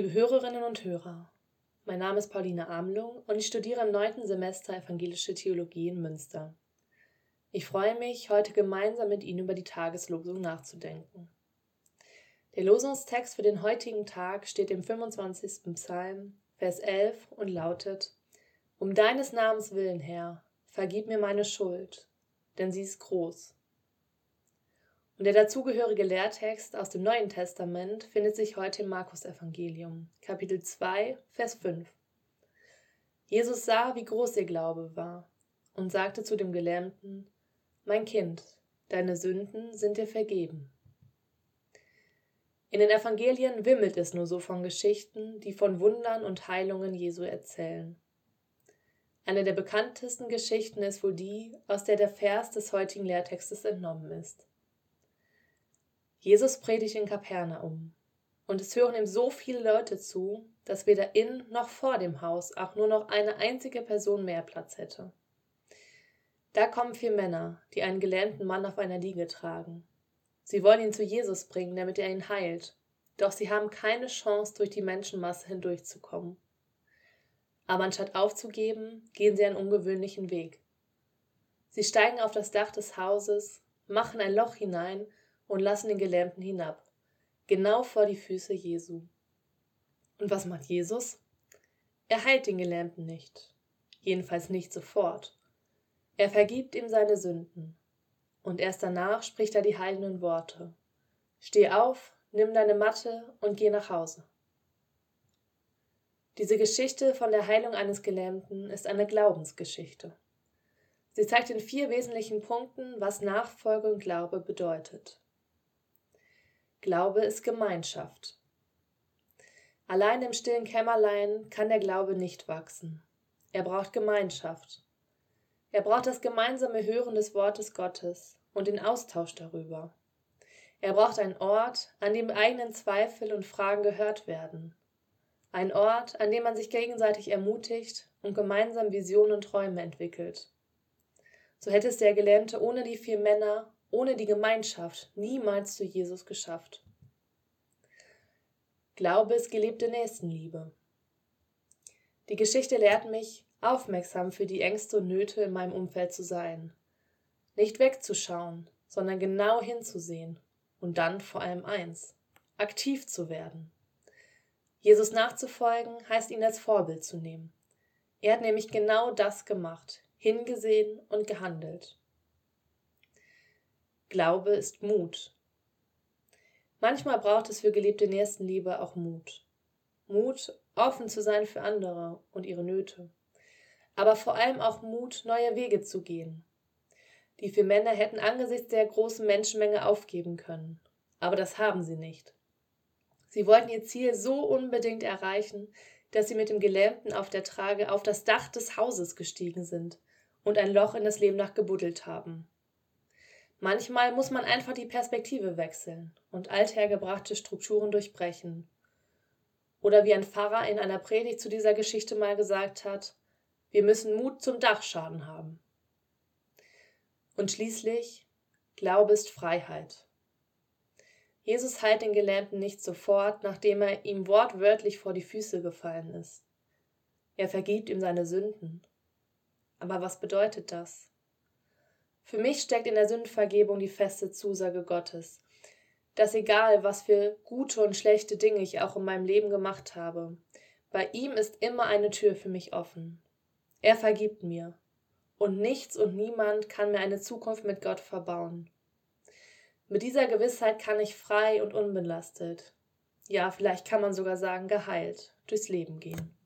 Liebe Hörerinnen und Hörer, mein Name ist Pauline Amlung und ich studiere im 9. Semester Evangelische Theologie in Münster. Ich freue mich, heute gemeinsam mit Ihnen über die Tageslosung nachzudenken. Der Losungstext für den heutigen Tag steht im 25. Psalm, Vers 11 und lautet: Um deines Namens willen, Herr, vergib mir meine Schuld, denn sie ist groß. Und der dazugehörige Lehrtext aus dem Neuen Testament findet sich heute im Markus-Evangelium, Kapitel 2, Vers 5. Jesus sah, wie groß ihr Glaube war, und sagte zu dem Gelähmten: Mein Kind, deine Sünden sind dir vergeben. In den Evangelien wimmelt es nur so von Geschichten, die von Wundern und Heilungen Jesu erzählen. Eine der bekanntesten Geschichten ist wohl die, aus der Vers des heutigen Lehrtextes entnommen ist. Jesus predigt in Kapernaum, und es hören ihm so viele Leute zu, dass weder in noch vor dem Haus auch nur noch eine einzige Person mehr Platz hätte. Da kommen 4 Männer, die einen gelähmten Mann auf einer Liege tragen. Sie wollen ihn zu Jesus bringen, damit er ihn heilt, doch sie haben keine Chance, durch die Menschenmasse hindurchzukommen. Aber anstatt aufzugeben, gehen sie einen ungewöhnlichen Weg. Sie steigen auf das Dach des Hauses, machen ein Loch hinein und lassen den Gelähmten hinab, genau vor die Füße Jesu. Und was macht Jesus? Er heilt den Gelähmten nicht, jedenfalls nicht sofort. Er vergibt ihm seine Sünden. Und erst danach spricht er die heilenden Worte: Steh auf, nimm deine Matte und geh nach Hause. Diese Geschichte von der Heilung eines Gelähmten ist eine Glaubensgeschichte. Sie zeigt in 4 wesentlichen Punkten, was Nachfolge und Glaube bedeutet. Glaube ist Gemeinschaft. Allein im stillen Kämmerlein kann der Glaube nicht wachsen. Er braucht Gemeinschaft. Er braucht das gemeinsame Hören des Wortes Gottes und den Austausch darüber. Er braucht einen Ort, an dem eigenen Zweifel und Fragen gehört werden. Ein Ort, an dem man sich gegenseitig ermutigt und gemeinsam Visionen und Träume entwickelt. So hätte es der Gelähmte ohne die 4 Männer, ohne die Gemeinschaft niemals zu Jesus geschafft. Glaube ist gelebte Nächstenliebe. Die Geschichte lehrt mich, aufmerksam für die Ängste und Nöte in meinem Umfeld zu sein. Nicht wegzuschauen, sondern genau hinzusehen und dann vor allem eins: aktiv zu werden. Jesus nachzufolgen heißt, ihn als Vorbild zu nehmen. Er hat nämlich genau das gemacht, hingesehen und gehandelt. Glaube ist Mut. Manchmal braucht es für gelebte Nächstenliebe auch Mut. Mut, offen zu sein für andere und ihre Nöte. Aber vor allem auch Mut, neue Wege zu gehen. Die 4 Männer hätten angesichts der großen Menschenmenge aufgeben können. Aber das haben sie nicht. Sie wollten ihr Ziel so unbedingt erreichen, dass sie mit dem Gelähmten auf der Trage auf das Dach des Hauses gestiegen sind und ein Loch in das Lehmdach gebuddelt haben. Manchmal muss man einfach die Perspektive wechseln und althergebrachte Strukturen durchbrechen. Oder wie ein Pfarrer in einer Predigt zu dieser Geschichte mal gesagt hat: Wir müssen Mut zum Dachschaden haben. Und schließlich, Glaube ist Freiheit. Jesus heilt den Gelähmten nicht sofort, nachdem er ihm wortwörtlich vor die Füße gefallen ist. Er vergibt ihm seine Sünden. Aber was bedeutet das? Für mich steckt in der Sündenvergebung die feste Zusage Gottes, dass egal, was für gute und schlechte Dinge ich auch in meinem Leben gemacht habe, bei ihm ist immer eine Tür für mich offen. Er vergibt mir. Und nichts und niemand kann mir eine Zukunft mit Gott verbauen. Mit dieser Gewissheit kann ich frei und unbelastet, ja, vielleicht kann man sogar sagen geheilt, durchs Leben gehen.